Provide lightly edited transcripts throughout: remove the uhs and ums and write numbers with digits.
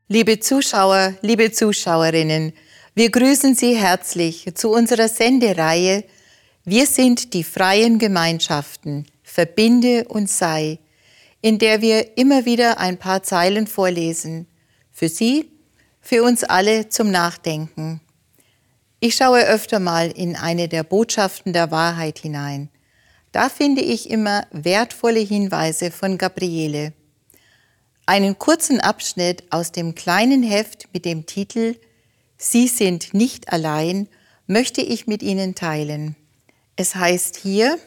Liebe Zuschauer, liebe Zuschauerinnen, wir grüßen Sie herzlich zu unserer Sendereihe Wir sind die freien Gemeinschaften, verbinde und sei, in der wir immer wieder ein paar Zeilen vorlesen. Für Sie, für uns alle zum Nachdenken. Ich schaue öfter mal in eine der Botschaften der Wahrheit hinein. Da finde ich immer wertvolle Hinweise von Gabriele. Einen kurzen Abschnitt aus dem kleinen Heft mit dem Titel Sie sind nicht allein möchte ich mit Ihnen teilen. Es heißt hier: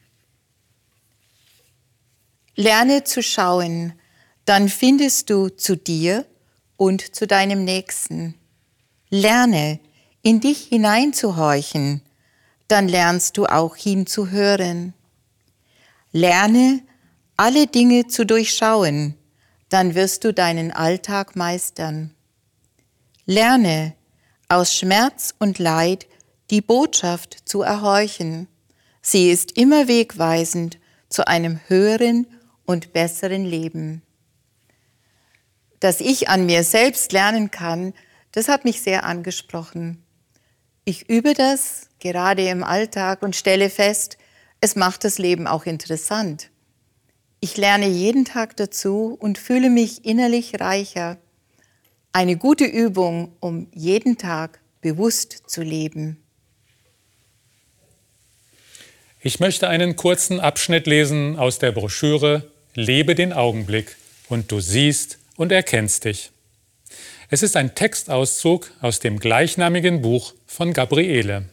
Lerne zu schauen, dann findest du zu dir und zu deinem Nächsten. Lerne, in dich hineinzuhorchen, dann lernst du auch hinzuhören. Lerne, alle Dinge zu durchschauen, dann wirst du deinen Alltag meistern. Lerne, aus Schmerz und Leid die Botschaft zu erhorchen. Sie ist immer wegweisend zu einem höheren und besseren Leben. Dass ich an mir selbst lernen kann, das hat mich sehr angesprochen. Ich übe das gerade im Alltag und stelle fest, es macht das Leben auch interessant. Ich lerne jeden Tag dazu und fühle mich innerlich reicher. Eine gute Übung, um jeden Tag bewusst zu leben. Ich möchte einen kurzen Abschnitt lesen aus der Broschüre Lebe den Augenblick und du siehst und erkennst dich. Es ist ein Textauszug aus dem gleichnamigen Buch von Gabriele.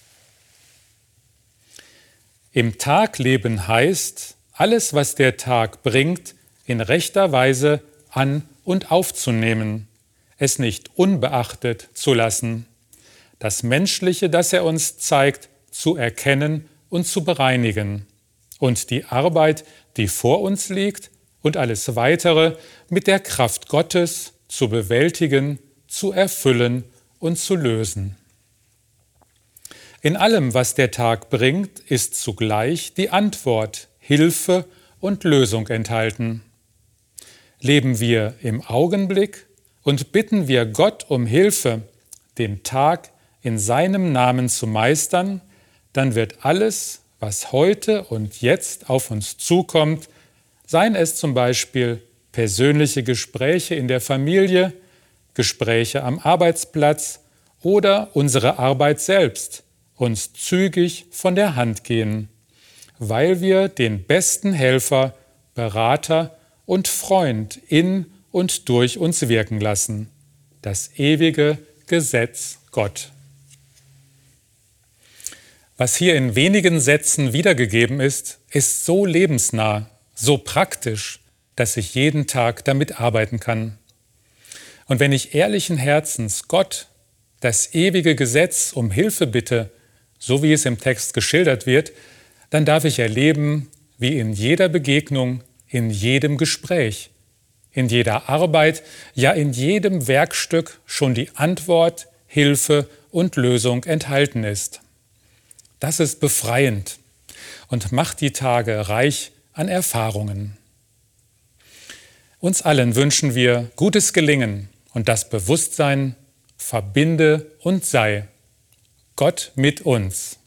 Im Tagleben heißt, alles, was der Tag bringt, in rechter Weise an- und aufzunehmen, es nicht unbeachtet zu lassen, das Menschliche, das er uns zeigt, zu erkennen und zu bereinigen und die Arbeit, die vor uns liegt und alles Weitere mit der Kraft Gottes zu bewältigen, zu erfüllen und zu lösen. In allem, was der Tag bringt, ist zugleich die Antwort, Hilfe und Lösung enthalten. Leben wir im Augenblick und bitten wir Gott um Hilfe, den Tag in seinem Namen zu meistern, dann wird alles, was heute und jetzt auf uns zukommt, seien es zum Beispiel persönliche Gespräche in der Familie, Gespräche am Arbeitsplatz oder unsere Arbeit selbst, uns zügig von der Hand gehen, weil wir den besten Helfer, Berater und Freund in und durch uns wirken lassen, das ewige Gesetz Gott. Was hier in wenigen Sätzen wiedergegeben ist, ist so lebensnah, so praktisch, dass ich jeden Tag damit arbeiten kann. Und wenn ich ehrlichen Herzens Gott, das ewige Gesetz, um Hilfe bitte, so wie es im Text geschildert wird, dann darf ich erleben, wie in jeder Begegnung, in jedem Gespräch, in jeder Arbeit, ja in jedem Werkstück schon die Antwort, Hilfe und Lösung enthalten ist. Das ist befreiend und macht die Tage reich an Erfahrungen. Uns allen wünschen wir gutes Gelingen und das Bewusstsein, verbinde und sei. Gott mit uns.